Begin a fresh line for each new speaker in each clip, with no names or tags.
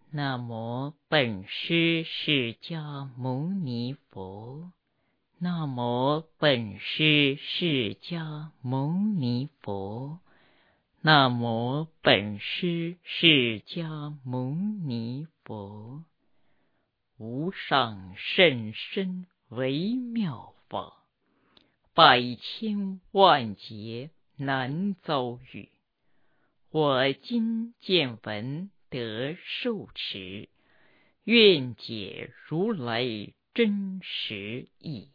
南无本师释迦牟尼佛。南无本师释迦牟尼佛。南无本师释迦牟尼佛。无上甚深微妙法，百千万劫难遭遇。我今见闻得受持，愿解如来真实义。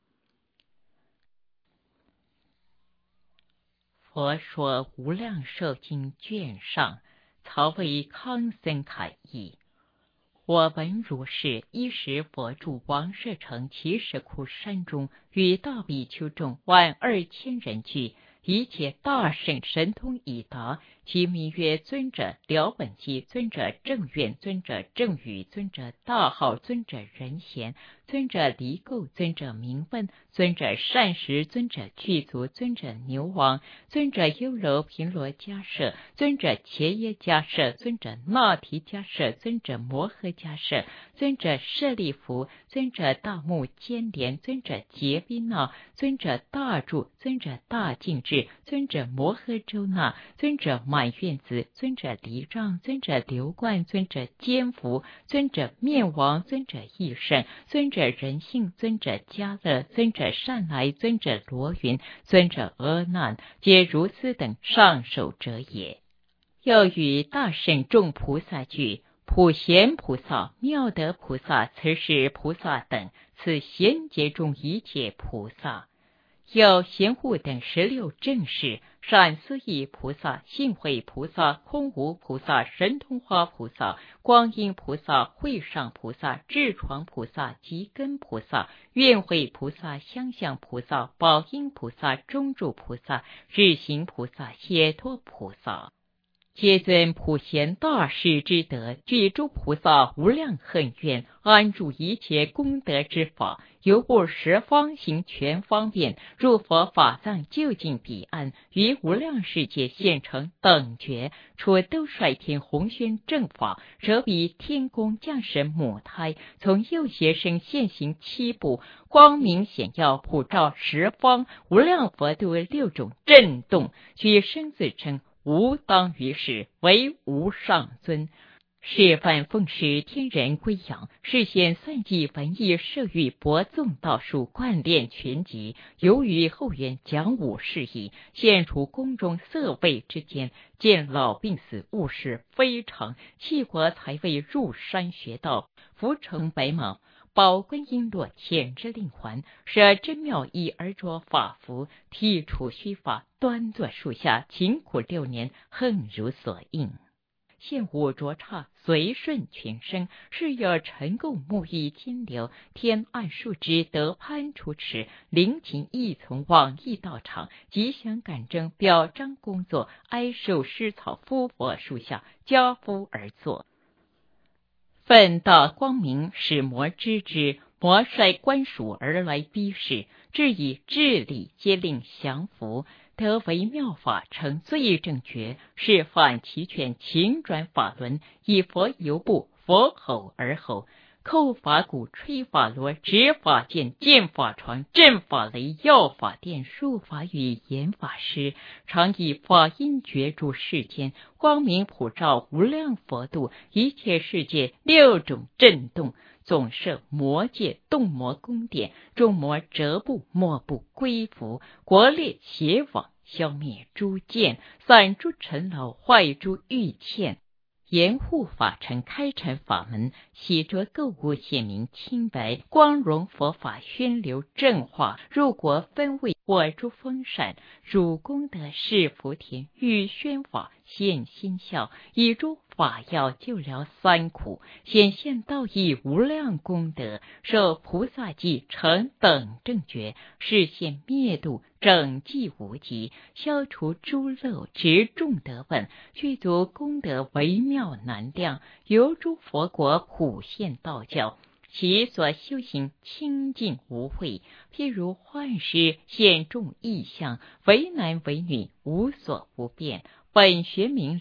佛说无量寿经卷上，曹为康僧楷译。我闻如是，一时佛住王舍城奇石窟山中，与大比丘众12000人聚，一切大圣神通已达，其名曰尊者了本基，尊者正愿，尊者正语，尊者大号，尊者仁贤，尊者离垢，尊者明问，尊者善食，尊者具足，尊者牛王，尊者优柔频罗迦舍，尊者伽耶迦舍，尊者那提迦舍，尊者摩诃迦舍，尊者舍利弗，尊者大目犍连，尊者结宾那，尊者大住，尊者大净智，尊者摩诃周那，尊者满愿子，尊者离障，尊者流冠，尊者坚福，尊者面王，尊者义圣，尊者仁性，尊者迦乐，尊者善来，尊者罗云，尊者阿难，皆如斯等上首者也。又与大圣众菩萨聚，普贤菩萨、妙德菩萨、慈氏菩萨等，此贤劫中一切菩萨。有贤护等16正士，善思义菩萨、信慧菩萨、空无菩萨、神通花菩萨、光阴菩萨、会上菩萨、智床菩萨、吉根菩萨、愿慧菩萨、相向菩萨、宝音菩萨、中住菩萨、日行菩萨、解脱菩萨，皆尊普贤大士之德，具诸菩萨无量恨愿，安住一切功德之法，游步十方行全方便，入佛法藏究竟彼岸，于无量世界现成等觉，出兜率天弘宣正法，舍彼天宫降神母胎，从右胁生现行7部，光明显耀普照十方，无量佛度6种震动，取生自称无当于世，为无上尊。示范奉使天人归仰，示现算计文艺摄欲博纵道术贯练全集，由于后缘讲武事宜，现处宫中色位之间，见老病死务事非常，弃国才位入山学道，服乘白马，宝观音落遣之令还，舍真妙衣而着法服，剃除须发，端坐树下，勤苦6年，恨如所应。现武着刹，随顺群生，是有尘垢沐浴金流，天暗树枝得攀出池，灵禽亦从往诣道场，吉祥感征，表彰工作，哀受施草夫佛树下，家夫而坐。奋大光明使魔知之，魔率官属而来逼视，至以智力皆令降服，得为妙法成最正觉，是反其权，勤转法轮，以佛游步，佛吼而吼，叩法鼓，吹法螺，执法剑，剑法床，震法雷，耀法电，术法语，言法师，常以法音觉诸世间，光明普照无量佛度，一切世界6种震动，总摄魔界，动魔宫殿，众魔折步莫不归服，国列邪网，消灭诸见，散诸尘劳，坏诸欲欠，严护法尘，开阐法门，洗濯垢污，显明清白，光荣佛法，宣流正化，入国分位，获诸风善，汝功德是福田，欲宣法现心效，以诸法药救疗3苦，显现道义无量功德，受菩萨记成等正觉，示现灭度整寂无极，消除诸漏，执众德本，具足功德微妙难量，由诸佛国普现道教，其所修行清净无秽，譬如幻师现众异象，为男为女无所不变，本学明了，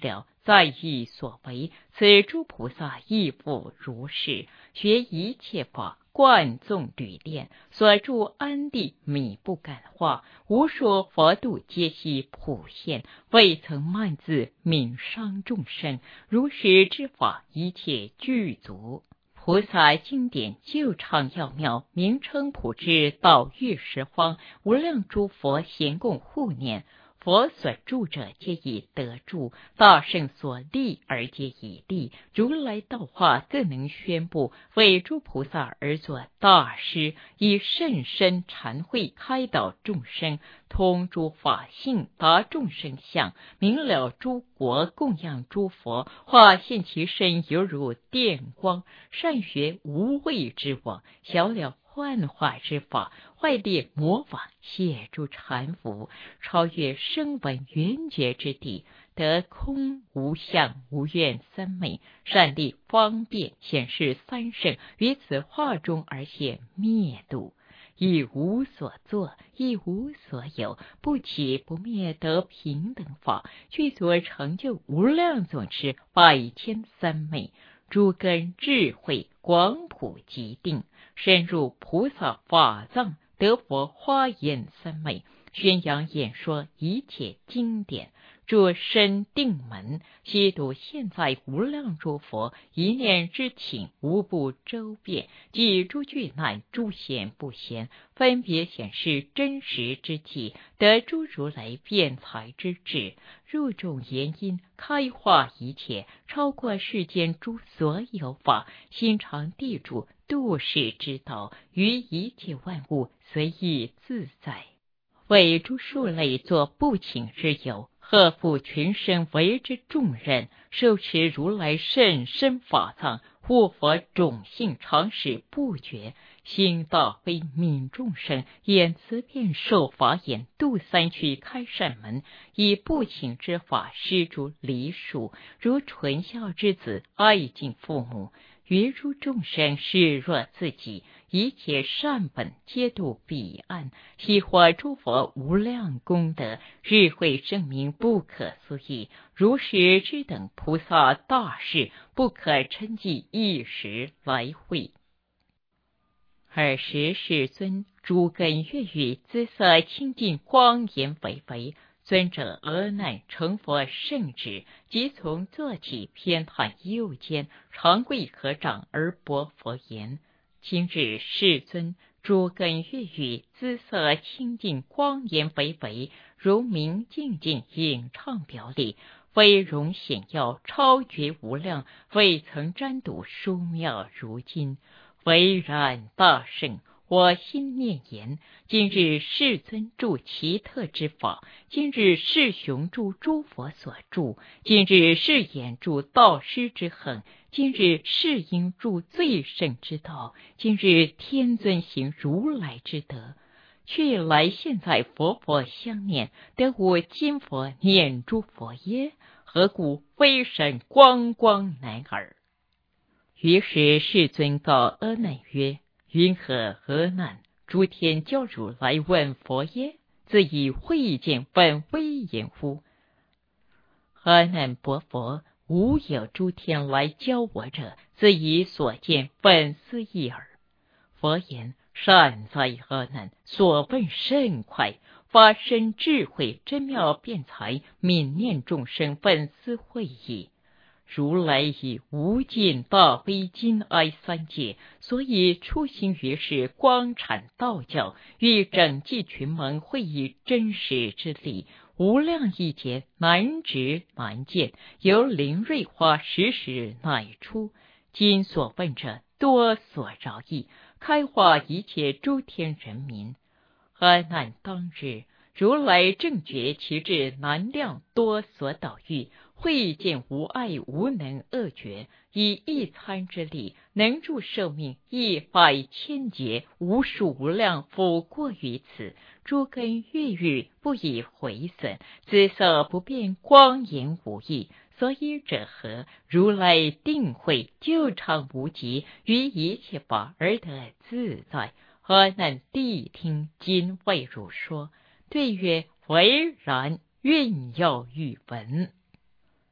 在意所为，此诸菩萨亦复如是，学一切法，贯纵履练，所住安地，米不感化，无数佛度皆悉普现，未曾慢自，悯伤众生，如是之法，一切具足。菩萨经典旧常要妙，名称普至，道誉十方，无量诸佛咸共护念。佛所住者皆以得住，大圣所立而皆以立，如来道化各能宣布，为诸菩萨而作大师，以甚深禅慧开导众生，通诸法性，达众生相，明了诸国，供养诸佛，化现其身犹如电光，善学无畏之网，晓了幻化之法，坏列魔法，谢诸禅服，超越声闻缘觉之地，得空无相无愿三昧，善力方便，显示三圣，于此化中而现灭度，亦无所作，亦无所有，不起不灭，得平等法，具足成就无量总持100,000三昧，诸根智慧广普极定，深入菩萨法藏，得佛花严三昧，宣扬演说一切经典，诸身定门，悉度现在无量诸佛，一念之请无不周遍，即诸具难诸显不显，分别显示真实之际，得诸如来辩才之智，入众言因，开化一切，超过世间诸所有法，心常地住度世之道，于一切万物随意自在，为诸数类作不请之友，荷负群生为之重任，受持如来甚深法藏，护佛种性常使不绝，心大悲悯众生，演慈遍受法眼，度三趣开善门，以不请之法施诸梨树，如纯孝之子爱敬父母，于诸众生视若自己，一切善本皆度彼岸，悉获诸佛无量功德，智慧证明不可思议，如是之等菩萨大事，不可称计一时来会。尔时世尊诸根悦语，姿色清净，光颜巍巍，尊者阿难成佛圣旨，即从坐起，偏袒右肩，长跪合掌而薄佛言：今日世尊诸根悦语，姿色清净，光颜巍巍，如明静静，影唱表里，威容显耀，超绝无量，未曾瞻睹殊妙如今。唯然大圣，我心念言：今日世尊著奇特之法，今日世雄著诸佛所著，今日世演著道师之恒，今日世应著最胜之道，今日天尊行如来之德，去来现在佛佛相念，得我今佛念诸佛耶？何故威神光光难耳？于是世尊告阿难曰：云何阿难？诸天教汝来问佛耶？自以慧见本威严乎？阿难薄佛，无有诸天来教我者，自以所见本思义耳。佛言：善哉阿难，所问甚快，发生智慧真妙辩才，悯念众生本思慧矣。如来以无尽大悲金哀三界，所以出行于世，光阐道教，欲整济群蒙，会以真实之力，无量亿劫难值难见，由灵瑞花时时乃出。今所问者多所饶益，开化一切诸天人民。阿难当日，如来正觉其智难量，多所导喻，慧见无碍无能恶绝，以一参之力，能助寿命100,000劫，无数无量复过于此，诸根悦语，不以毁损，姿色不变，光颜无异。所以者何？如来定慧究常无极，于一切法而得自在。阿难谛听，今为汝说。对曰：唯然，愿要欲闻。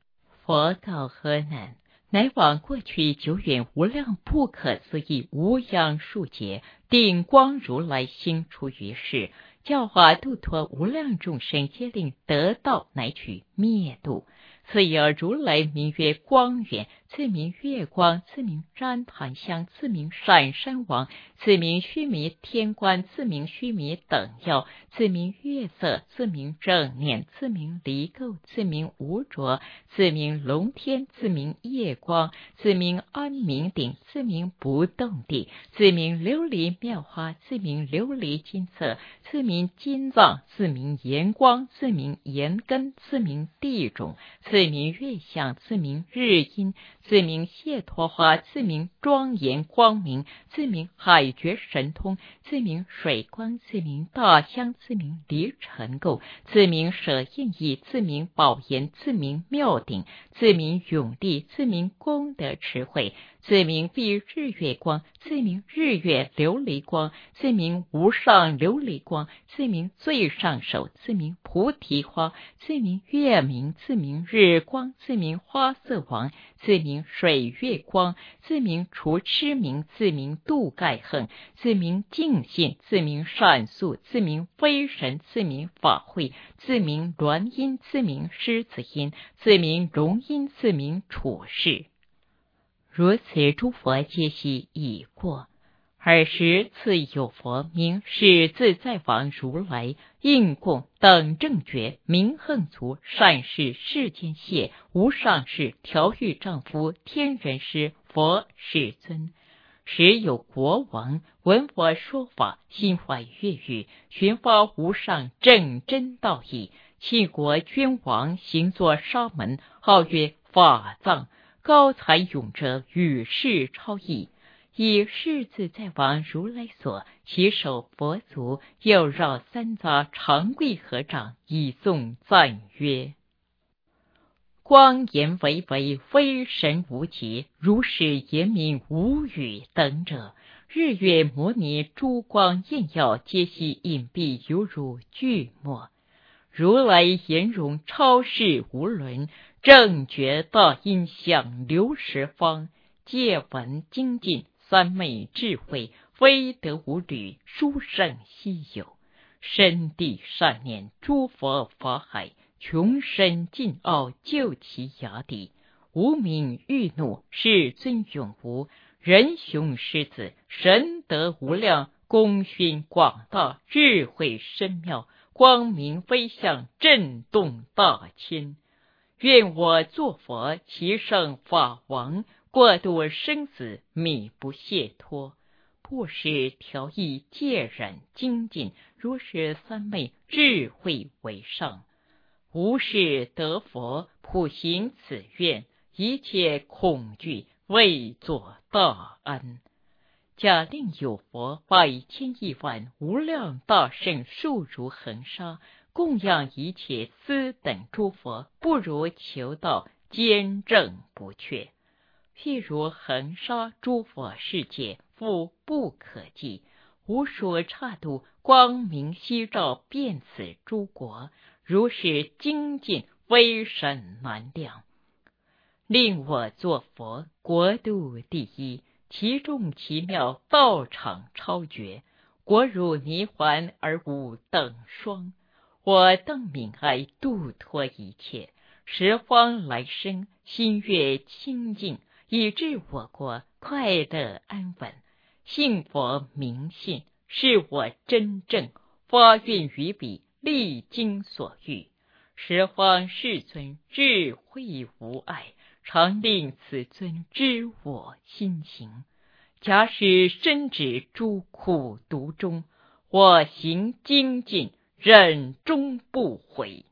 佛告阿难，乃往过去久远无量不可思议无央数劫，定光如来心出于世，教化度脱无量众生，皆令得道乃取灭度。此有如来名曰光远，次名月光，次名旃檀香，次名闪山王，次名须弥天官，次名须弥等耀，次名月色，次名正念，次名离垢，次名无着，次名龙天，次名夜光，次名安明顶，次名不动地，次名琉璃妙花，次名琉璃金色，次名金藏，次名炎光，次名炎根，次名地种，次名月相，次名日阴，次名谢脱花，次名庄严光明，次名海觉神通，次名水光，次名大香，次名离尘垢，次名舍印意，次名宝岩，次名妙顶，次名永力，次名功德持慧，次名蔽日月光，次名日月琉璃光，次名无上琉璃光，次名最上首，次名菩提花，次名月明，次名日光，次名花色王，次名水月光，次名除痴明，次名度盖恨，次名净信，次名善素，次名非神，次名法会，次名鸾音，次名狮子音，次名荣音，次名处事。如此诸佛皆悉已过。尔时次有佛名是自在王如来，应供等正觉明恒足善事世间谢无上士调御丈夫天人师佛世尊。时有国王闻我说法，心怀悦欲，寻发无上正真道义。弃国君王行作沙门，号曰法藏，高才勇者，与世超异。以是自在王如来所，其手佛足，又绕三匝，长跪合掌，以颂赞曰：光颜巍巍，非神无极，如是言明无语等者，日月摩尼诸光焰耀，皆悉隐蔽，犹如巨墨。如来颜容超世无伦，正觉大音响流十方，戒闻精进，三昧智慧，非得无侣，殊胜稀有。深地善念，诸佛法海，穷深尽奥，救其崖底。无名欲怒，世尊永无。人雄狮子，神德无量，功勋广大，智慧深妙，光明飞向，震动大千。愿我作佛，其圣法王，过度生死，米不懈脱。布施调意，戒忍精进，如是三昧，智慧为上。无事得佛，普行此愿，一切恐惧，为作大安。假令有佛百千亿万无量大圣，数如恒沙，供养一切斯等诸佛，不如求道，坚正不却。譬如恒沙诸佛世界，复不可计，无数刹度，光明悉照遍此诸国，如是精进，非神难量。令我作佛，国度第一，其众奇妙，道场超绝，国如泥环而无等双。我当悯爱，度脱一切，十方来生，心悦清净，以致我国快乐安稳。信佛明信，是我真正，发愿于彼，历经所欲。十方世尊智慧无碍，常令此尊知我心行。假使身止诸苦毒中，我行精进，忍终不悔。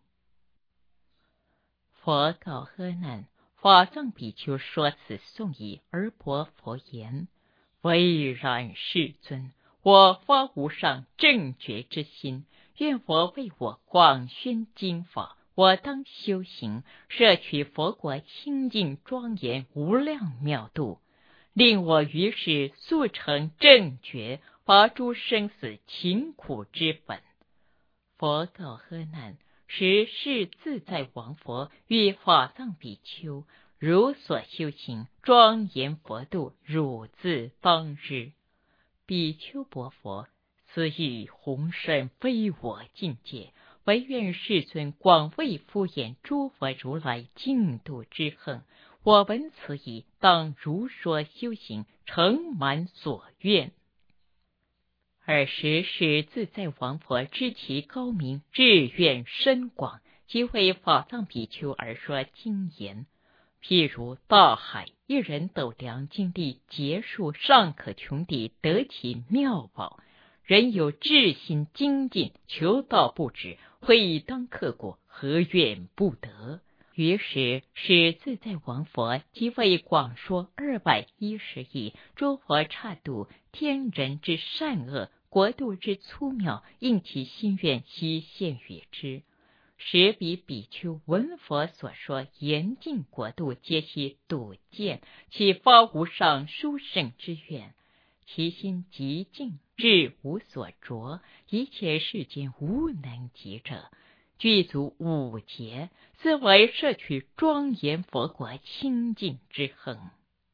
佛告阿难，法藏比丘说此颂已，而薄佛言：唯然世尊，我发无上正觉之心，愿佛为我广宣经法，我当修行，摄取佛国清净庄严无量妙度，令我于是速成正觉，拔诸生死勤苦之本。佛告阿难， 时是自在王佛与法藏比丘如所修行，庄严佛度，汝自当日。比丘薄佛，此欲宏深非我境界，唯愿世尊广为敷衍诸佛如来净土之恒。我闻此意，当如说修行，成满所愿。尔时是自在王佛知其高明，志愿深广，即为法藏比丘而说经言。譬如大海，一人斗量经历劫数，尚可穷地得其妙宝。人有志心精进，求道不止，会当刻果，何愿不得？于是是自在王佛即为广说210亿诸佛刹度天人之善恶，国度之粗妙，应其心愿，悉现与之。时彼比丘闻佛所说严净国度，皆悉睹见，其发无上殊胜之愿，其心极净，志无所着，一切世间无能及者，具足5劫，斯为摄取庄严佛国清净之恒。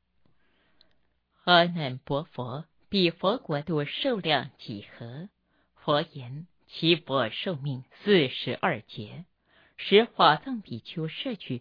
阿难薄佛，彼佛国度寿量几何？佛言：其佛寿命42劫。使法藏比丘摄取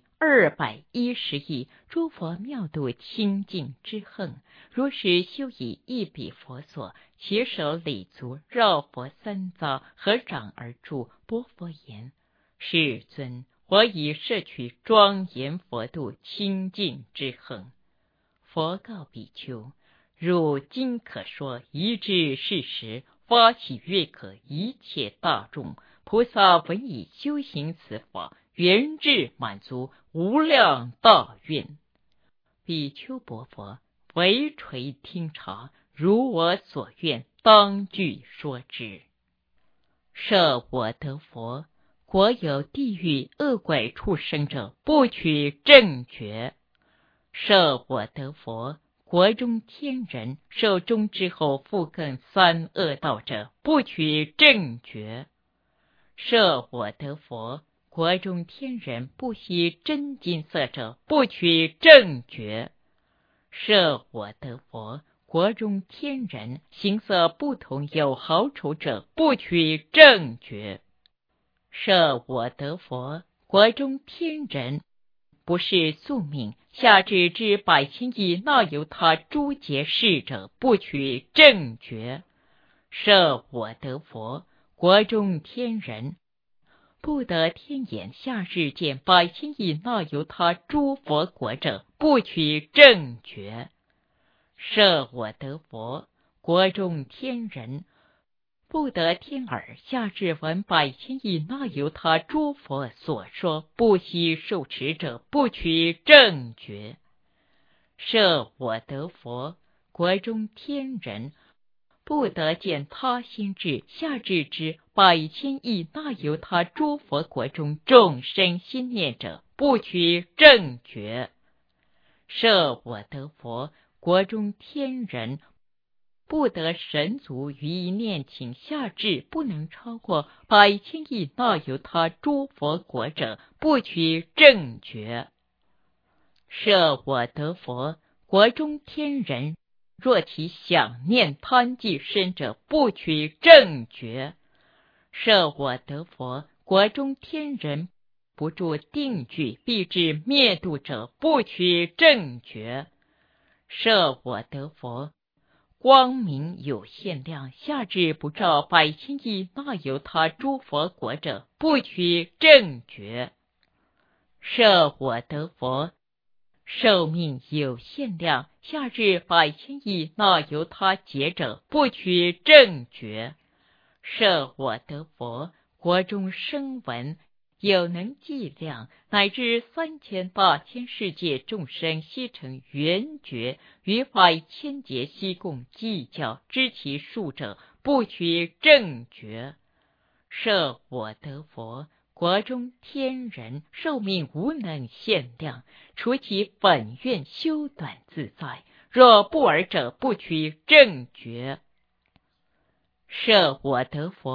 210亿诸佛妙度清净之恒，如是修以一彼佛所，其手礼足，绕佛3遭，合掌而住。薄佛言：世尊，我已摄取庄严佛度清净之恒。佛告比丘：汝今可说一知事实，发起悦可一切大众。菩萨闻以修行此法，圆至满足，无量大愿。比丘薄佛，唯垂听察，如我所愿，当具说之。设我得佛，国有地狱恶鬼畜生者，不取正觉。设我得佛，国中天人受终之后复更3恶道者，不取正觉。设我得佛，国中天人不惜真金色者，不取正觉。设我得佛，国中天人形色不同有好丑者，不取正觉。设我得佛，国中天人不是宿命，下至之100千亿那由他诸劫世者，不取正觉。设我得佛，国中天人不得天眼下日见100千亿那由他诸佛国者，不取正觉。设我得佛，国中天人不得天耳下至闻100千亿那由他诸佛所说，不悉受持者，不取正觉。设我得佛，国中天人不得见他心智下至之100千亿那由他诸佛国中众生心念者，不取正觉。设我得佛，国中天人不得神足于一念请下至不能超过100千亿那由他诸佛国者，不取正觉。设我得佛，国中天人若其想念贪忌身者，不取正觉。设我得佛，国中天人不住定具，必至灭度者，不取正觉。设我得佛，光明有限量，下至不照100千亿那由他诸佛国者，不取正觉。设我得佛，寿命有限量，下至100千亿那由他劫者，不取正觉。设我得佛，国中声闻有能计量，乃至3000大千世界众生悉成圆觉，于100千劫悉共计较，知其数者，不取正觉。设我得佛，国中天人寿命无能限量，除其本愿修短自在，若不尔者，不取正觉。设我得佛，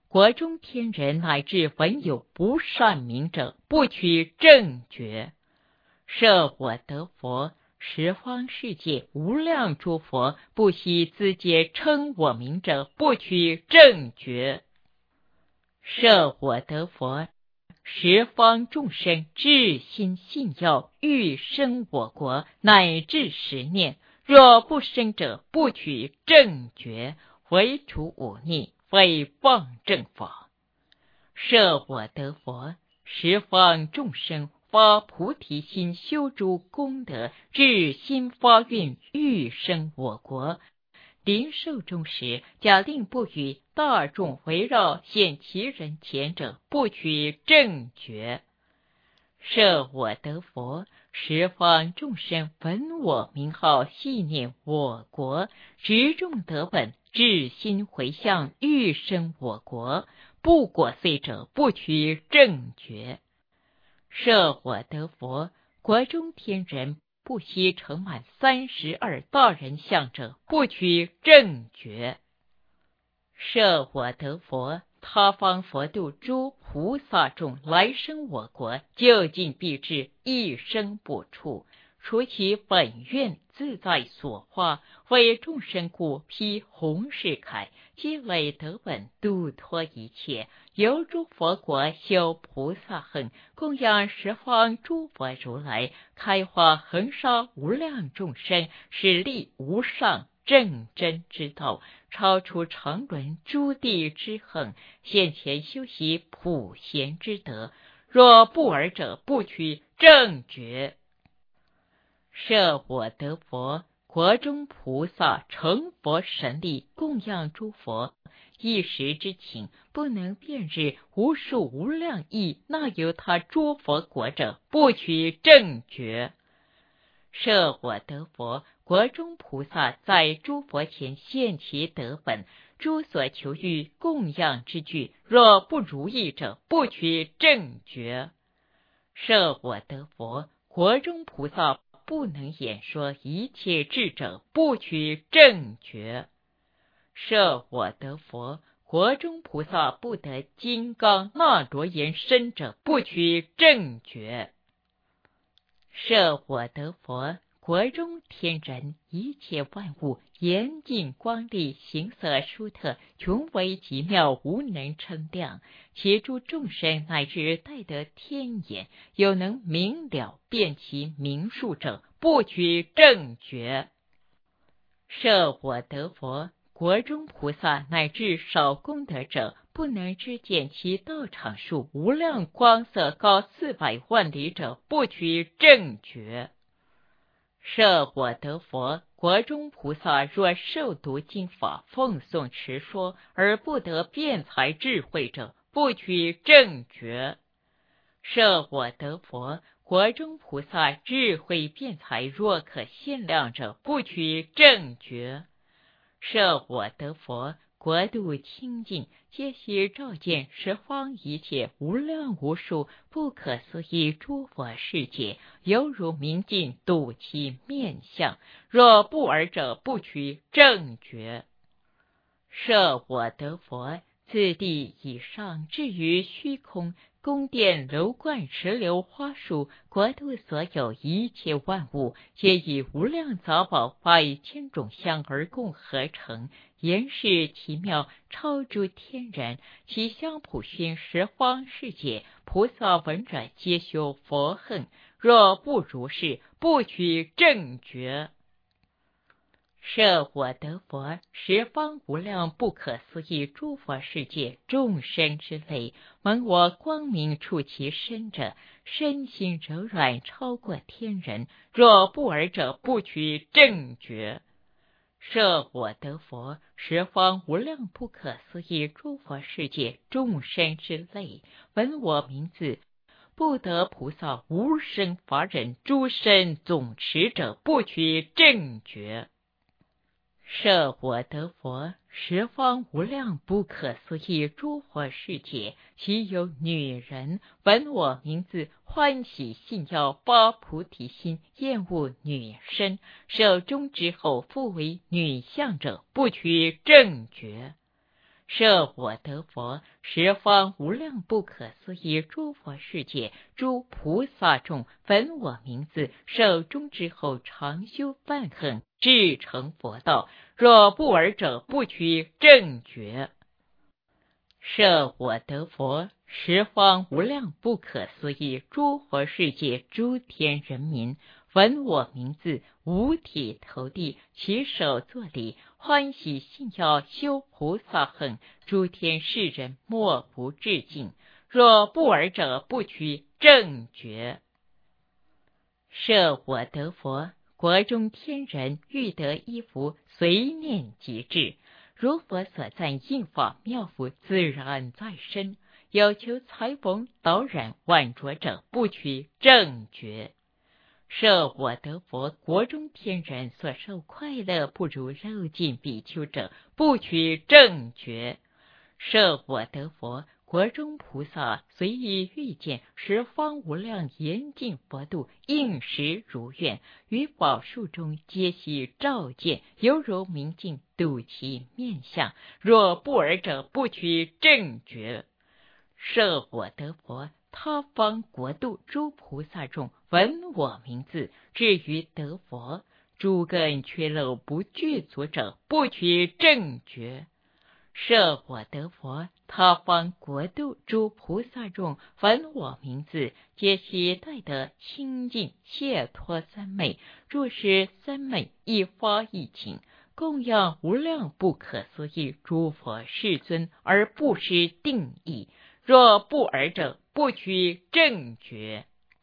国中天人乃至闻有不善名者，不取正觉。设我得佛，十方世界无量诸佛，不惜自皆称我名者，不取正觉。设我得佛，十方众生至心信要，欲生我国，乃至10念，若不生者，不取正觉，唯除忤逆，非妄正法。设我得佛，十方众生发菩提心，修诸功德，至心发愿，欲生我国。临寿终时，假令不与大众围绕现其人前者，不取正觉。设我得佛，十方众生闻我名号，系念我国，执众得本，至心回向，欲生我国，不果遂者，不取正觉。设我得佛，国中天人不惜成满32大人相者，不取正觉。设我得佛，他方佛度诸菩萨众来生我国，究竟必至，一生不处，除其本愿自在所化，为众生故，披红饰铠，积累德本，度脱一切，由诸佛国修菩萨行，供养十方诸佛如来，开化恒沙无量众生，使力无上正真之道，超出常伦诸地之横，现前修习普贤之德，若不尔者，不取正觉。设我得佛，国中菩萨成佛神力，供养诸佛，一时之情，不能辨认无数无量亿那由他诸佛国者，不取正觉。设我得佛，国中菩萨在诸佛前现其德本，诸所求欲供养之具，若不如意者，不取正觉。设我得佛，国中菩萨不能演说一切智者，不取正觉。设我得佛，国中菩萨不得金刚那罗延身者，不取正觉。设我得佛，国中天人一切万物严净光丽，形色殊特，穷为极妙，无能称量。其诸众生乃至戴得天眼，有能明了辨其名数者，不取正觉。设我得佛，国中菩萨乃至少功德者，不能知见其道场数无量光色高400万里者，不取正觉。设我得佛，国中菩萨若受读经法，奉诵持说，而不得辩才智慧者，不取正觉。设我得佛，国中菩萨智慧辩才若可限量者，不取正觉。设我得佛，国度清净，皆悉照见十方一切无量无数不可思议诸佛世界，犹如明镜睹其面相，若不尔者，不取正觉。设我得佛，自地以上至于虚空，宫殿楼观石榴花树，国度所有一切万物，皆以无量杂宝100千种相而共合成，言是奇妙，超诸天人，其相普熏十方世界，菩萨闻者皆修佛行，若不如是，不取正觉。设我得佛，十方无量不可思议诸佛世界众生之类，闻我光明触其身者，身心柔软，超过天人，若不尔者，不取正觉。设我得佛，十方无量不可思议诸佛世界众生之类，闻我名字，不得菩萨无生法忍诸身总持者，不取正觉。设我得佛，十方无量不可思议诸佛世界，其有女人闻我名字，欢喜信要，发菩提心，厌恶女身，寿终之后复为女相者，不取正觉。 设我得佛，十方无量不可思议诸佛世界，诸菩萨众闻我名字，受终之后常修梵行，至成佛道。若不尔者，不取正觉。设我得佛，十方无量不可思议诸佛世界，诸天人民闻我名字，五体投地，起手作礼，欢喜信要，修菩萨行，诸天世人莫不致敬。若不尔者，不取正觉。设我得佛，国中天人欲得衣服，随念即至。如佛所赞应法妙服，自然在身。有求裁缝导染万着者，不取正觉。设我得佛，国中天人所受快乐不如肉尽比丘者，不取正觉。设我得佛，国中菩萨随意遇见十方无量严净佛度，应时如愿，于宝树中皆悉照见，犹如明镜，度其面相。若不尔者，不取正觉。设我得佛，他方国度诸菩萨众闻我名字，至于得佛，诸根缺漏不具足者，不取正觉。设我得佛，他方国度诸菩萨众闻我名字，皆悉带得清净解脱三昧，若是三昧一发一请，供养无量不可思议诸佛世尊，而不失定义。若不尔者，不取正觉。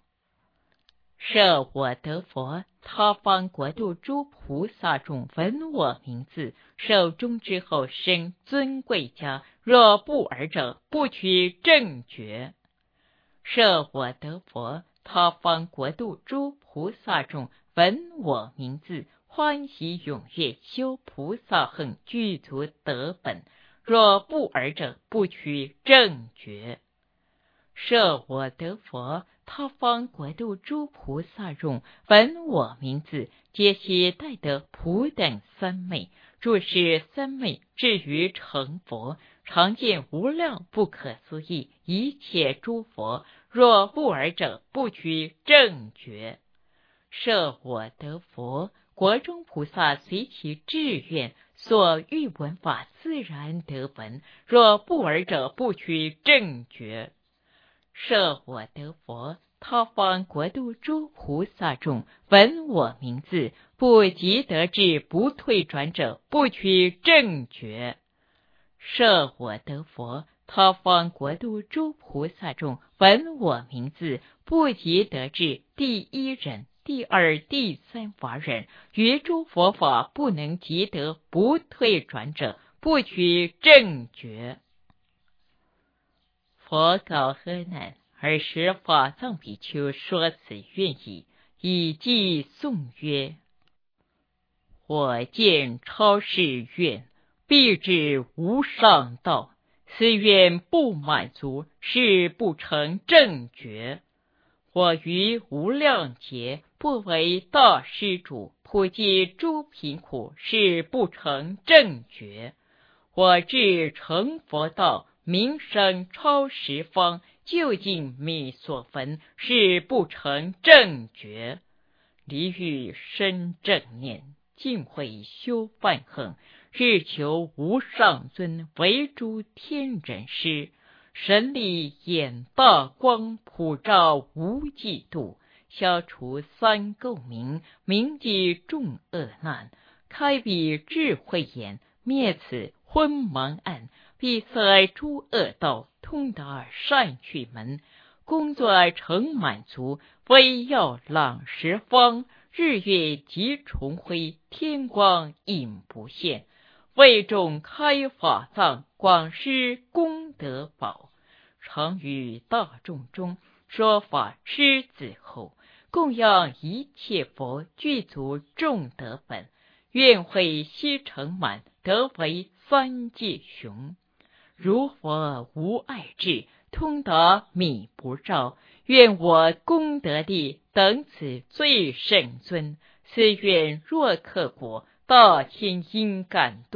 设我得佛，他方国度诸菩萨众闻我名字，受终之后生尊贵家。若不尔者，不取正觉。设我得佛，他方国度诸菩萨众闻我名字，欢喜踊跃，修菩萨行，具足德本。若不尔者，不取正觉。设我得佛，他方国度诸菩萨众闻我名字，皆悉带得普等三昧，若是三昧至于成佛，常见无量不可思议一切诸佛。若不尔者，不取正觉。设我得佛，国中菩萨随其志愿，所欲闻法自然得闻。若不尔者，不取正觉。设我得佛，他方国度诸菩萨众闻我名字，不即得至不退转者，不取正觉。设我得佛，他方国度诸菩萨众闻我名字，不即得至第一忍、第二、第三法忍，于诸佛法不能即得不退转者，不取正觉。佛告阿难，尔时法藏比丘说此愿已，以记颂曰：我见超世愿，必至无上道。此愿不满足，是不成正觉。我于无量劫不为大施主，普济诸贫苦，是不成正觉。我至成佛道，名声超十方，究竟弥所焚，是不成正觉。离欲生正念，尽会修梵行，日求无上尊，为诸天人师。神力眼大光，普照无际度，消除三垢名，铭记众恶难。开彼智慧眼，灭此昏盲暗，闭塞诸恶道，通达善趣门。工作成满足，微耀朗十方。日月即重辉，天光隐不现。为众开法藏，广施功德宝。常于大众中说法狮子吼，供养一切佛，具足众德本。愿会悉成满，得为三界雄。如佛无碍智，通达弥不照。愿我功德力，等此最胜尊。此愿若克果，大天应感动。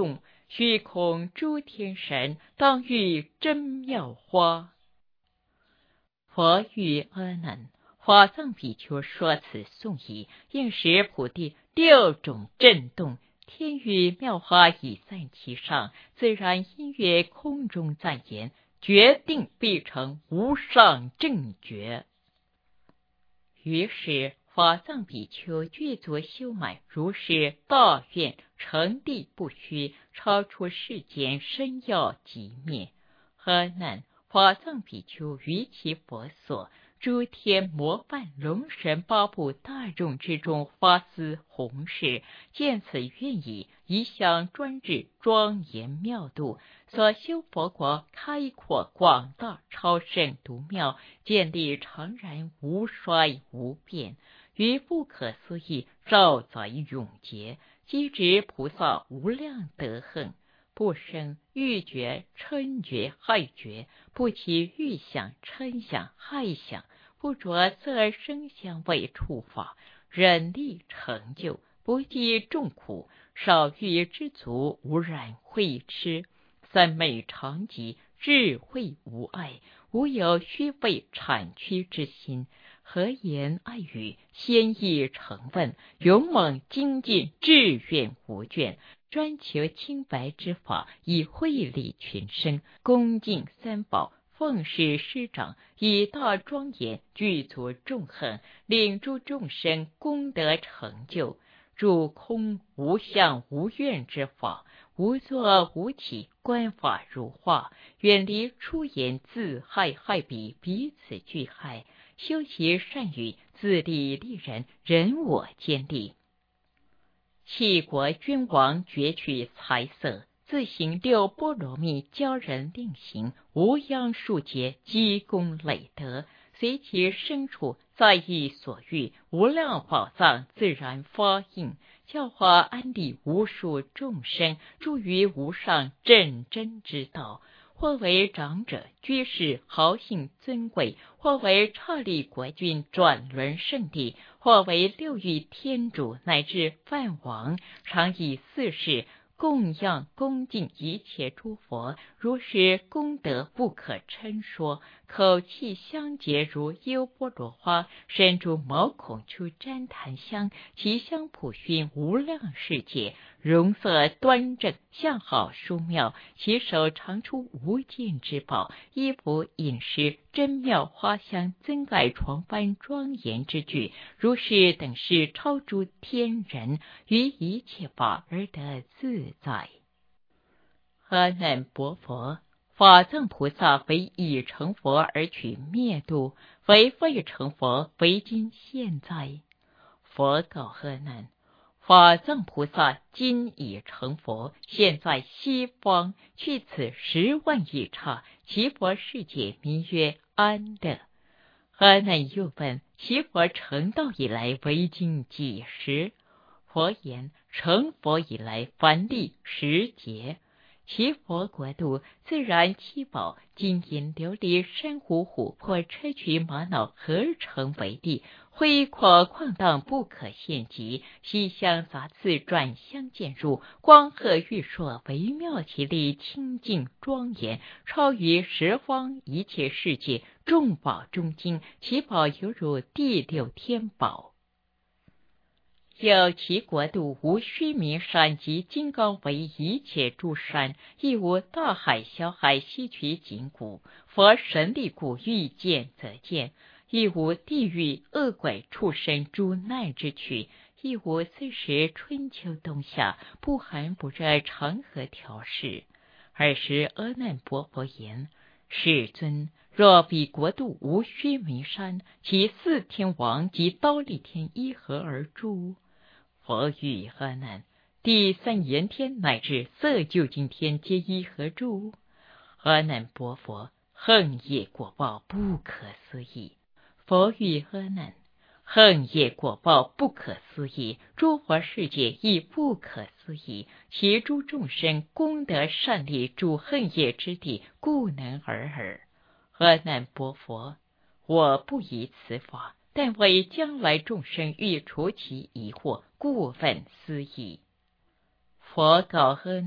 虚空诸天神，当遇真妙花。佛语阿难，法藏比丘说此颂已，应时普地六种震动，天雨妙花已散其上，自然音乐空中赞言，决定必成无上正觉。于是法藏比丘具足修满如是大愿，成地不虚，超出世间，身要即灭。阿难，法藏比丘于其佛所，诸天魔梵龙神八部大众之中发思弘誓，见此愿已，一向专制庄严妙度，所修佛国开阔广大超甚独妙，建立常然无衰无变，于不可思议兆载永劫，积植菩萨无量德行，不生欲觉、嗔觉、害觉，不起欲想、嗔想、害想，不着色声香味触法，忍力成就，不计众苦，少欲知足，无染慧痴，三昧常寂，智慧无碍，无有虚废谄曲之心，和言爱语，先意成问，勇猛精进，志愿无倦，专求清白之法，以惠利群生，恭敬三宝，奉事师长，以大庄严具足众恒，令诸众生功德成就，住空无相无愿之法，无作无起，观法如化，远离出言自害害彼，彼此俱害，修习善语，自利利人，人我兼利。弃国君王攫取财色，自行六波罗蜜，教人令行，无央数劫，积功累德，随其身处，在意所欲，无量宝藏自然发应，教化安利无数众生，住于无上正真之道。或为长者、居士、豪姓尊贵，或为刹利国君、转轮圣地，或为六欲天主乃至梵王，常以四事供养恭敬一切诸佛，如是功德不可称说，口气香洁如优波罗花，身着毛孔出旃檀香，其香普熏无量世界，容色端正，相好殊妙，其手常出无尽之宝，衣服饮食真妙花香，增盖床幡庄严之具，如是等事超诸天人，于一切法而得自在。阿难薄佛，法藏菩萨为已成佛而取灭度，为未成佛，为今现在。佛告阿难，法藏菩萨今已成佛，现在西方，去此10万亿刹，其佛世界名曰安乐。阿难又问，其佛成道以来为今几时？佛言，成佛以来凡历10劫。其佛国度自然七宝，金银琉璃珊瑚琥珀砗磲玛瑙合成为地，恢阔旷荡不可限极，西香杂刺转相渐入，光赫玉烁，微妙其力，清净庄严，超于十方一切世界，众宝中精，其宝犹如第六天宝。有其国度无须弥山及金刚为一切诸山，亦无大海小海西取紧谷，佛神力故欲见则见，亦无地狱恶鬼畜生诸难之趣，亦无四时春秋冬夏不寒不热常和调适。尔时阿难薄佛言，世尊，若彼国度无须弥山，其四天王及忉利天依何而住？佛语阿难，第三炎天乃至色究竟天皆依何住？阿难薄佛，恒业果报不可思议。佛语阿难，恒业果报不可思议，诸佛世界亦不可思议，其诸众生功德善利诸恒业之地，故能尔尔。阿难薄佛，我不疑此法，但为将来众生欲除其疑惑，故问思议。佛告阿难，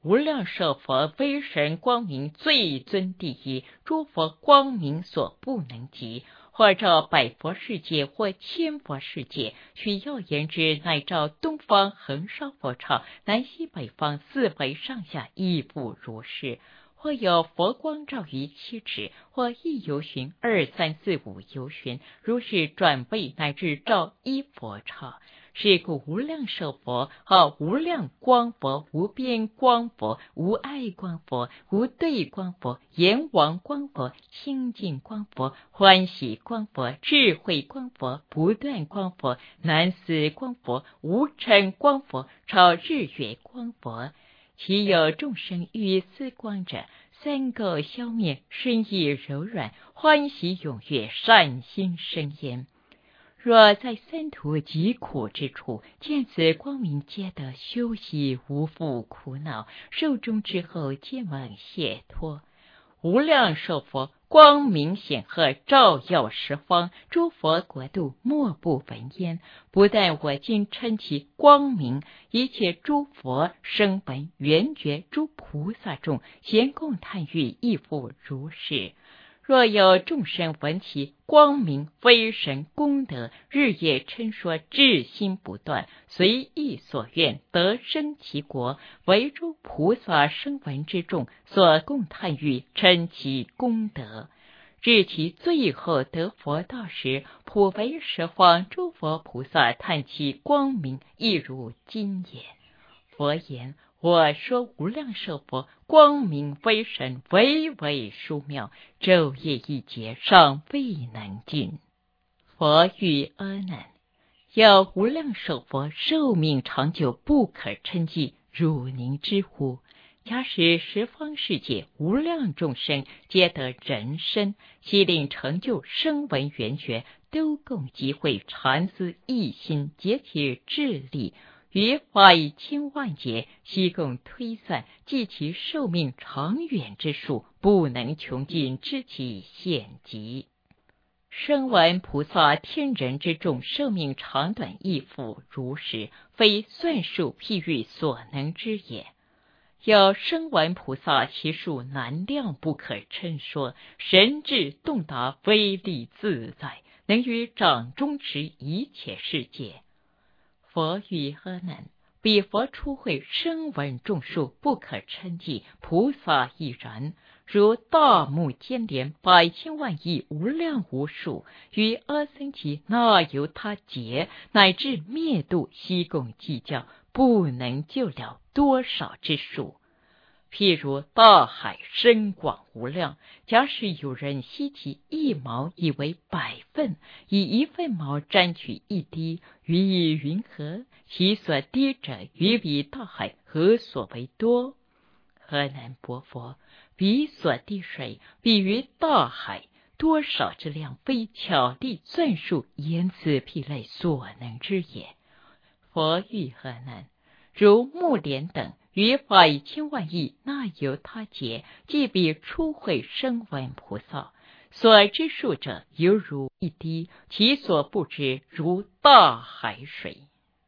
无量寿佛威神光明最尊第一，诸佛光明所不能及。或照百佛世界，或千佛世界，需要言之，乃照东方恒烧佛刹，南西北方四维上下亦复如是。或有佛光照于七尺，或一由旬、二三四五由旬，如是转倍，乃至照一佛刹。是故无量寿佛号无量光佛、无边光佛、无碍光佛、无对光佛、阎王光佛、清净光佛、欢喜光佛、智慧光佛、不断光佛、难思光佛、无尘光佛、超日月光佛。其有众生欲思光者，三垢消灭，身意柔软，欢喜踊跃，善心生焉。若在三途极苦之处，见此光明，皆得休息，无复苦恼，寿终之后，皆蒙解脱。无量寿佛光明显赫，照耀十方，诸佛国度莫不闻焉。不但我今称其光明，一切诸佛声闻缘觉诸菩萨众咸共叹誉，亦复如是。若有众生闻其光明威神功德，日夜称说，至心不断，随意所愿，得生其国，为诸菩萨声闻之众所共叹誉，称其功德。至其最后得佛道时，普为十方诸佛菩萨叹其光明，亦如今也。佛言：我说无量寿佛光明威神，唯唯殊妙，昼夜一劫，尚未能尽。佛语阿难：有无量寿佛寿命长久，不可称计，汝宁知乎？假使十方世界无量众生皆得人身，悉令成就声闻缘觉，都共集会禅思一心，竭其智力，于化以千万劫，悉共推算，计其寿命长远之数，不能穷尽，知其险极。声闻菩萨天人之众寿命长短亦复如是，非算数譬喻所能知也。有声闻菩萨，其数难量，不可称说，神智洞达，威力自在，能于掌中持一切世界。佛语阿难：彼佛出会声闻众数，不可称计，菩萨亦然。如大木坚连，百千万亿无量无数，于阿僧祇那由他劫，乃至灭度，悉共计较，不能救了多少之数。譬如大海深广无量，假使有人吸其一毛，以为100份，以1份毛沾取一滴，予以云何？其所滴者，于彼大海何所为多？阿难薄佛，彼所滴水，比于大海，多少之量，非巧力算数言辞譬类所能知也。佛语阿难：如木莲等，于百千万亿那由他劫，即彼初会声闻菩萨，所知数者，犹如一滴，其所不知，如大海水。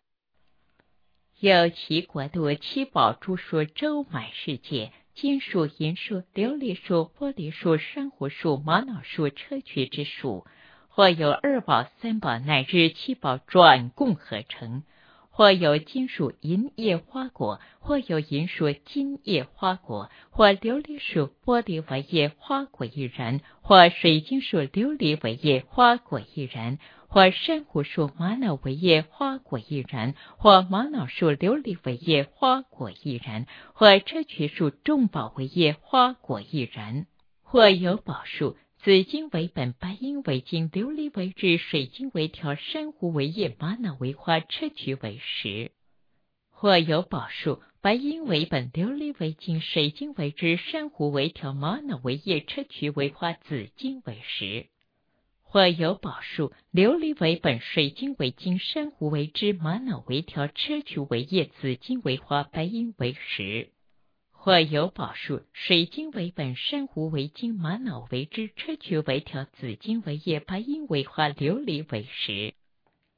有其国度七宝诸树周满世界，金树、银树、琉璃树、玻璃树、珊瑚树、玛瑙树、砗磲之树，或有2宝、3宝乃至7宝转共合成。或有金树银叶花果，或有银树金叶花果，或琉璃树玻璃为叶花果亦然，或水晶树琉璃为叶花果亦然，或珊瑚树玛瑙为叶花果亦然，或玛瑙树琉璃为叶花果亦然，或砗磲树众宝为叶花果亦然。或有宝树，紫金为本，白银为金，琉璃为质，水晶为条，珊瑚为叶，玛瑙为花，砗磲为实。或有宝树，白银为本，琉璃为金，水晶为质，珊瑚为条，玛瑙为叶，砗磲为花，紫金为实。或有宝树，琉璃为本，水晶为金，珊瑚为质，玛瑙为条，砗磲为叶，紫金为花，白银为实。或有宝树，水晶为本，珊瑚为金，玛瑙为质，砗磲为条，紫金为叶，白银为花，琉璃为实。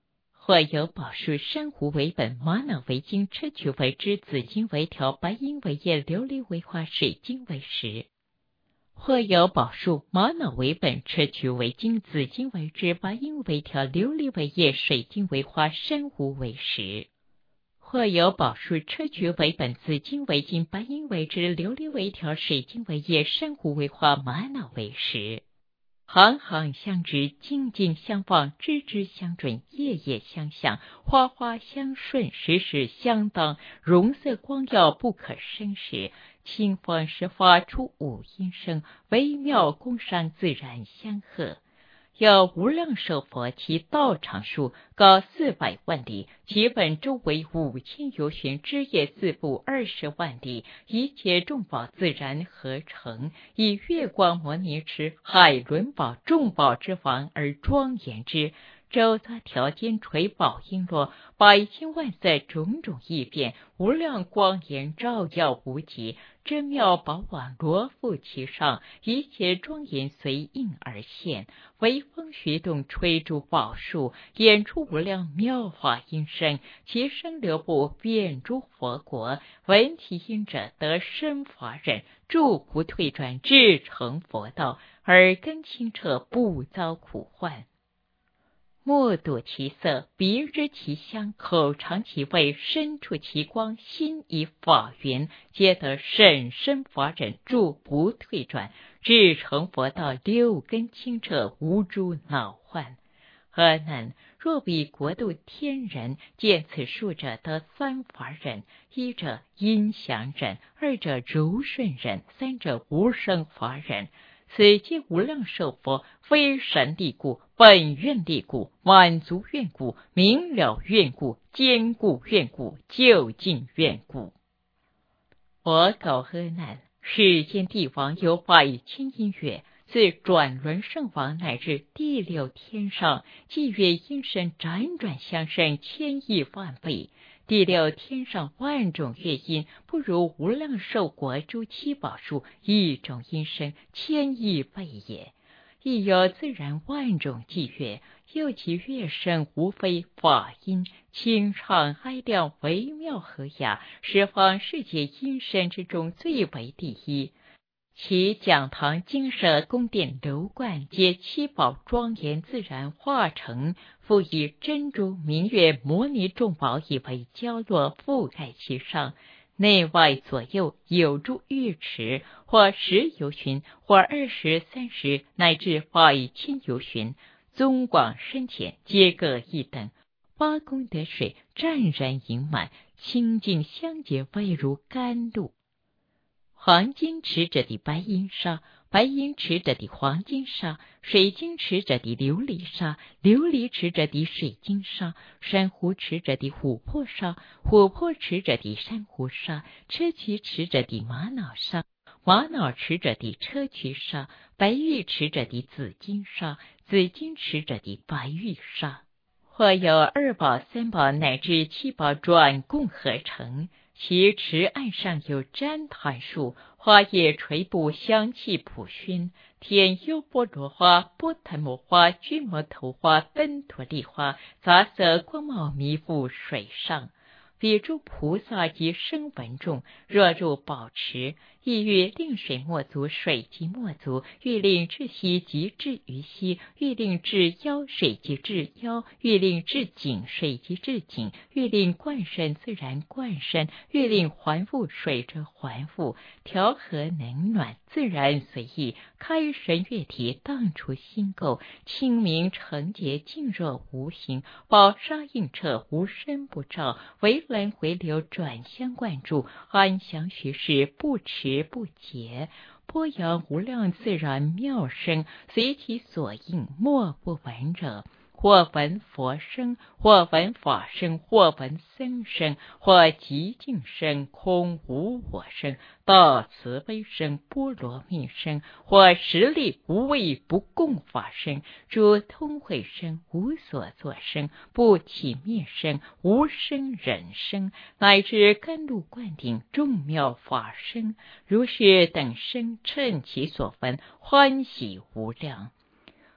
或有宝树珊瑚为本，玛瑙为晶，砗磲为枝，紫金为条，白银为叶，琉璃为花，水晶为石。或有宝树玛瑙为本，砗磲为晶，紫金为枝，白银为条，琉璃为叶，水晶为花，珊瑚为石。或有宝树砗磲为本，紫金为晶，白银为枝，琉璃为条，水晶为叶，珊瑚为花，玛瑙为石。行行相知，径径相望，枝枝相准，叶叶相向，花花相顺，时时相当，容色光耀，不可生视。清风时发出五音声，微妙工商，自然相和。有无量寿佛，其道场数高400万里，其本周围5000由旬，枝叶四部20万里，一切众宝自然合成，以月光摩尼池海伦宝众宝之王而庄严之。周匝条间垂宝璎珞，百千万色种种异变，无量光颜照耀无极，真妙宝网罗覆其上，一切庄严随应而现。微风徐动，吹诸宝树，演出无量妙法音声，其声流布遍诸佛国，闻其音者得生法忍，住不退转，至成佛道，耳根清澈，不遭苦患。目睹其色，鼻知其香，口尝其味，身触其光，心以法缘，皆得甚深法忍，住不退转，至成佛道，六根清澈，无诸恼患。阿难，若彼国度天人见此树者，得三法忍：一者音响忍，二者柔顺忍，三者无生法忍。此皆无量寿佛非神力故，本愿力故，满足愿故，明了愿故，坚固愿故，究竟愿故。我告阿难，世间帝王有5000音乐，自转轮圣王乃至第六天上，伎乐音声辗转相生千亿万倍。第六天上万种乐音，不如无量寿国诸七宝树一种音声千亿倍也。亦有自然万种伎乐，又其乐声无非法音，清畅哀亮，微妙和雅，十方世界音声之中最为第一。其讲堂精舍宫殿楼观，皆七宝庄严自然化成，复以珍珠明月摩尼众宝以为交落，覆盖其上。内外左右有诸浴池，或10由旬，或20、30，乃至5000由旬，宗广深浅，皆各一等。八功德水湛然盈满，清净香洁，味如甘露。黄金持者的白银沙，白银持者的黄金沙，水晶持者的琉璃沙，琉璃持者的水晶沙，珊瑚持者的琥珀沙，琥珀持者的珊瑚沙，砗磲持者的玛瑙沙，玛瑙持者的砗磲沙，白玉持者的紫金沙，紫金持者的白玉沙。或有2宝、3宝乃至7宝转共合成，其池岸上有旃檀树，花叶垂布，香气普熏。天优波罗花、波檀摩花、君摩头花、奔陀利花，杂色光茂弥覆水上。彼诸菩萨及声闻众，若入宝池，亦欲令水莫足，水即莫足；欲令至膝，即至于膝；欲令至腰，水即至腰；欲令至颈，水即至颈；欲令灌身，自然灌身；欲令还复，水则还复。调和冷暖，自然随意。开神悦体，荡除心垢，清明澄洁，静若无形。宝沙映彻，无身不照，为轮回流，转相灌注，安详许是，不迟不竭。波扬无量自然妙声，随其所应，莫不闻者。或闻佛声，或闻法声，或闻僧声，或寂静声，空无我声，大慈悲声，波罗蜜声，或实力无畏不共法声，诸通会声，无所作声，不起灭声，无生忍声，乃至甘露灌顶众妙法声，如是等声，趁其所闻，欢喜无量。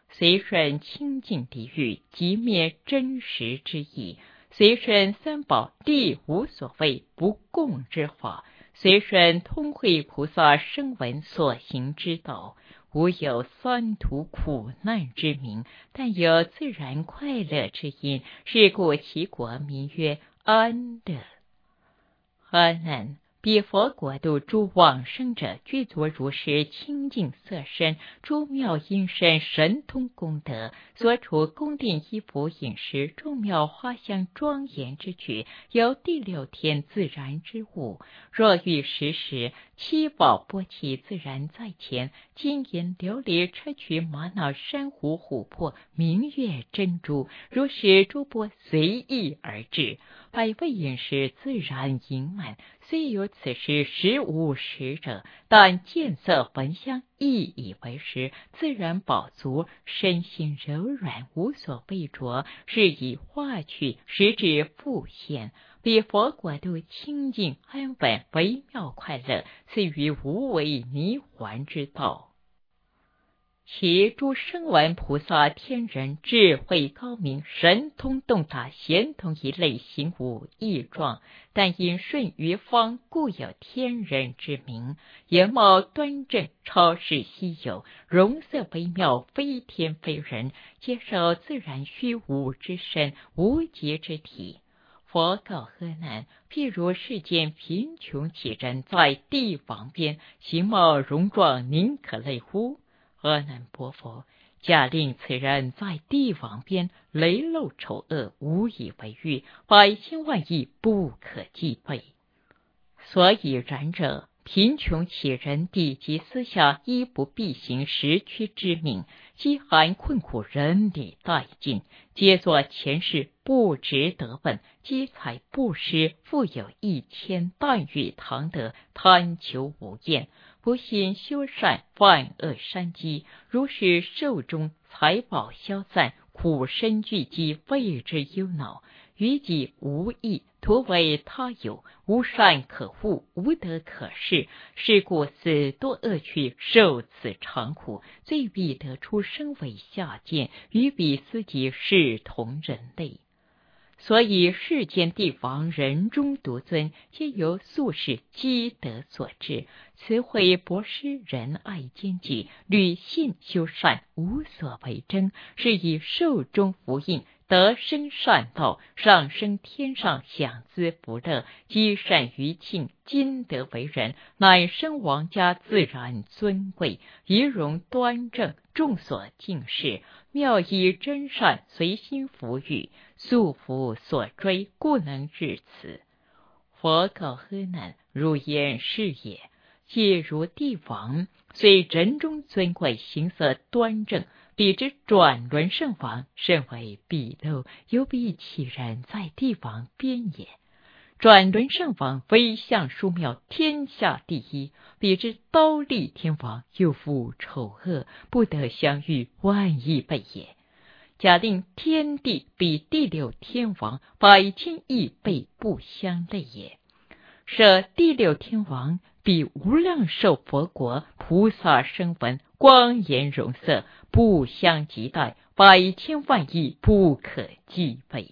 随顺清净地狱，即灭真实之意；随顺三宝地无所谓不共之法；随顺通会菩萨声闻所行之道，无有三途苦难之名，但有自然快乐之因，是故其国名曰安乐。阿难，彼佛国度诸往生者，具足如是清净色身，诸妙音声，神通功德，所处宫殿衣服饮食，众妙花香庄严之举，有第六天自然之物。若欲食时，七宝钵器自然在前，金银琉璃砗磲玛瑙珊瑚琥珀明月珍珠，如是诸钵随意而至，百味饮食自然盈满。虽有此时实无食者，但见色闻香亦以为食，自然饱足，身心柔软，无所畏着，是以化去，实至复现。彼佛国度清净安稳，微妙快乐，赐于无为泥环之道。其诸声闻菩萨天人智慧高明，神通洞达，贤通一类，行无异状，但因顺于方，故有天人之名。颜貌端正，超世稀有，容色微妙，非天非人，接受自然虚无之身，无极之体。佛告阿难：譬如世间贫穷乞人，在地王边，形貌容状，宁可类乎？阿难薄佛，假令此人在地王边，雷露丑恶，无以为喻，百千万亿不可计备。所以然者，贫穷乞人，地及私下，衣不蔽形，时屈之命，饥寒困苦，人理殆尽，皆作前世不值得问，积财布施，富有1000，但欲唐得，贪求无厌，不信修善，犯恶山积，如是寿中财宝消散，苦身聚积，为之忧恼，于己无益，徒为他有，无善可护，无德可事，是故死多恶趣，受此长苦，最必得出生为下贱，与彼斯己是同人类。所以世间帝王人中独尊，皆由宿世积德所致，慈惠博施，仁爱兼济，履信修善，无所为争，是以寿终福印，得生善道，上升天上，享资福乐，积善于庆，今得为人，乃生王家，自然尊贵，仪容端正，众所敬视，妙以真善，随心服语，素服所追，故能至此。佛告阿难：汝言是也。既如帝王，虽人中尊贵，形色端正，彼之转轮圣王，甚为鄙陋，犹比乞人在帝王边也。转轮圣王威相殊妙，天下第一，彼之刀立天王，又复丑恶，不得相遇，万亿倍也。假定天地比第六天王百千亿倍不相类也。设第六天王比无量寿佛国菩萨声闻光颜容色，不相及待，百千万亿不可计备。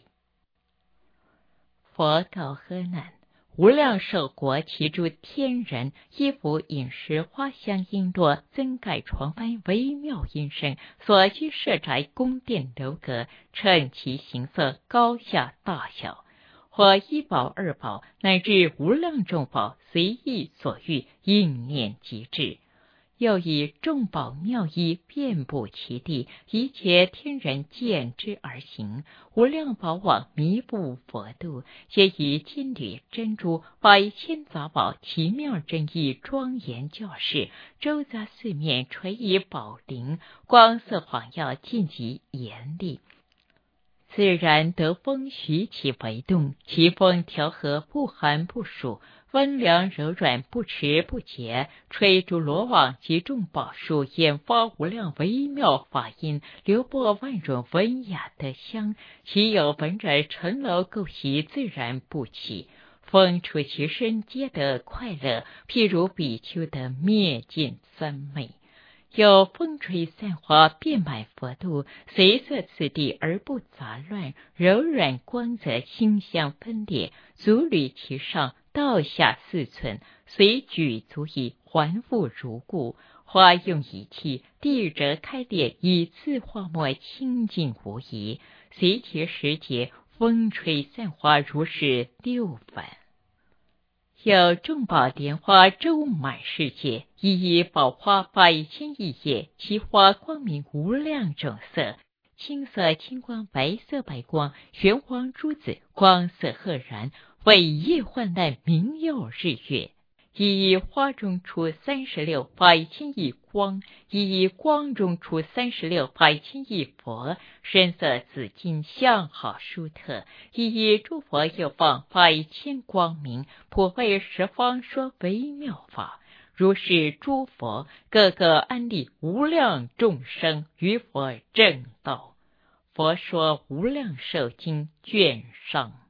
佛告阿难：无量寿国其诸天人，衣服饮食花香璎珞，增盖床幡，微妙音声，所居舍宅宫殿楼阁，称其形色高下大小，或一宝二宝，乃至无量众宝，随意所欲，应念即至。又以众宝妙衣遍布其地，一切天人见之而行，无量宝网弥布佛度，皆以金缕珍珠百千杂宝奇妙珍异庄严教室，周匝四面垂以宝铃，光色晃耀，尽极严厉，自然得风徐其为动，其风调和，不寒不暑，温凉柔软，不迟不竭，吹诸罗网及众宝树，演发无量微妙法音，流播万种文雅德香，其有闻者尘劳垢习，自然不起，风处其身，皆得快乐，譬如比丘得灭尽三昧。 有风吹散花，遍满佛度，随色次第而不杂乱，柔软光泽，馨香分裂，足履其上，道下4寸，随举足以还复如故。花用以替，地折开裂，以次化末，清净无疑。随其时节，风吹散花，如是6分。有众宝莲花周满世界，一一宝花100千亿叶，其花光明无量种色，青色、青光、白色、白光，玄黄珠子，光色赫然，伟业焕烂，明耀日月。一一花中出36百千亿光，一一光中出36百千亿佛，身色紫金，相好殊特。一一诸佛又放100千光明，普为十方说微妙法。如是诸佛，个个安立无量众生于佛正道。佛说无量寿经卷上。